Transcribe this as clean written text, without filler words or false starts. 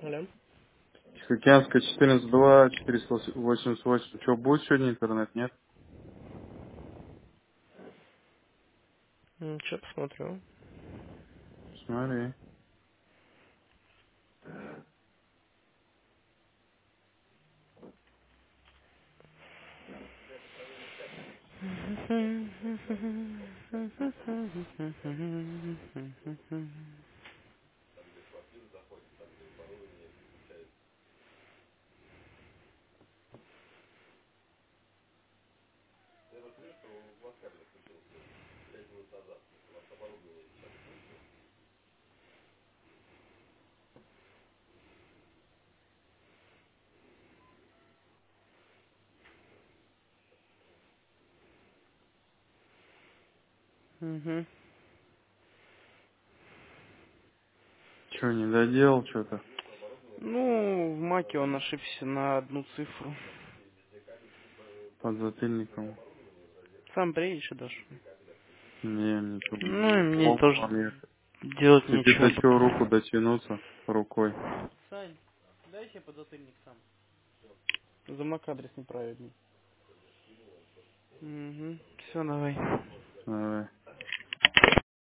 Алло. Тихоокеанская 14.2, 488. Что, будет сегодня интернет, нет? Сейчас посмотрю. Смотри. Мгм. Че, не доделал что-то? Ну, в маке он ошибся на одну цифру. Под затыльником. Сам приедешь и дашь. Не, мне тут Ну и мне плохо тоже вам ехать. делать Тебе нечего до чего пока. руку дотянуться рукой? Сань, дай себе подзатыльник сам. Замок адрес неправильный. Угу. Все, давай. Давай.